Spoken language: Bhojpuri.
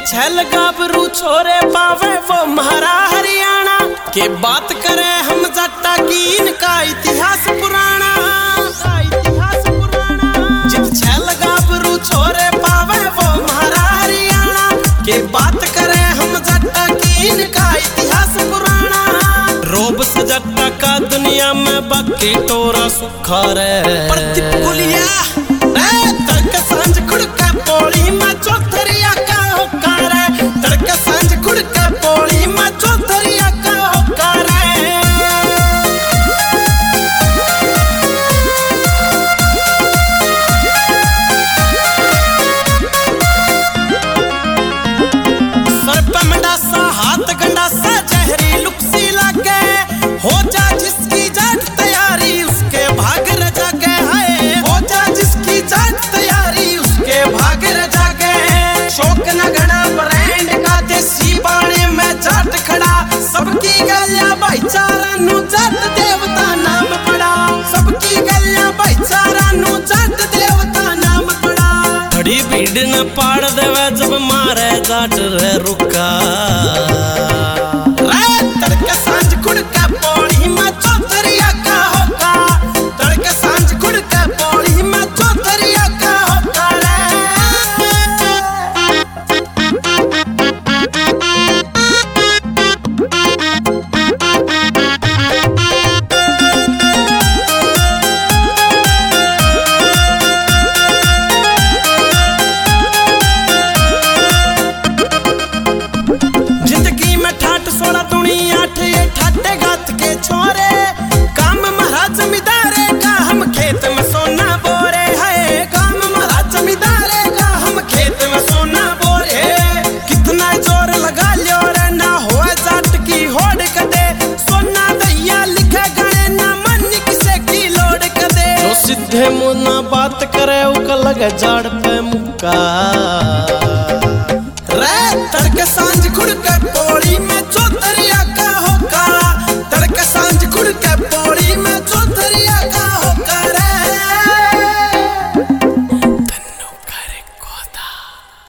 छल गाभरू छोरे पावे वो महारा हरियाणा के बात करे हम जट्टा की इनका इतिहास पुराना। जित छल गाभरू छोरे पावे वो महारा हरियाणा के बात करे हम जट्टा की इनका इतिहास पुराना। रोब से जट्टा का दुनिया में बाकी टोरा सुखा रे तड़क सांझ खुड़का पोली में चौथरिया का होकार है। तड़क सांझ खुड़का पोली में चौथरिया का होकार है। सर पे मंडासा हाथ गंडासा जहरी लुक्सी लागे हो जा जिसकी जाट तैयारी उसके भाग रजा के है। हो जा जिसकी जाट तैयारी उसके भाग रजा के। शौक न घना ब्रांड का देसी बाणे में जाट खड़ा सबकी गलिया भाईचारा नु जाट देवता नाम पड़ा। सबकी गलिया भाईचारा नु जाट देवता नाम पड़ा। थोड़ी भीड़ न पाड़ देवे जब मारे जाट रे रुका तड़क सांझ खुड़का पोली में चौथरिया का होका। तड़क सांझ खुड़का पोली में चौथरिया का होका रे। जिंदगी में ठाट सोड़ा दुनी आठ ये ठाटे गात के छोरे काम महाराज जमींदारे का हम खेत में सोना बोरे है। काम महाराज जमींदारे का हम खेत में सोना बोरे। कितना जोर लगा लियो रे ना होए जाट की होड़ कदे। सोना दैया लिखे गए ना मन किसे की लोड कदे। जो सीधे मुंह ना बात करे उका लगे जाड़ पे मुक्का रे। तड़क सांझ खुड़का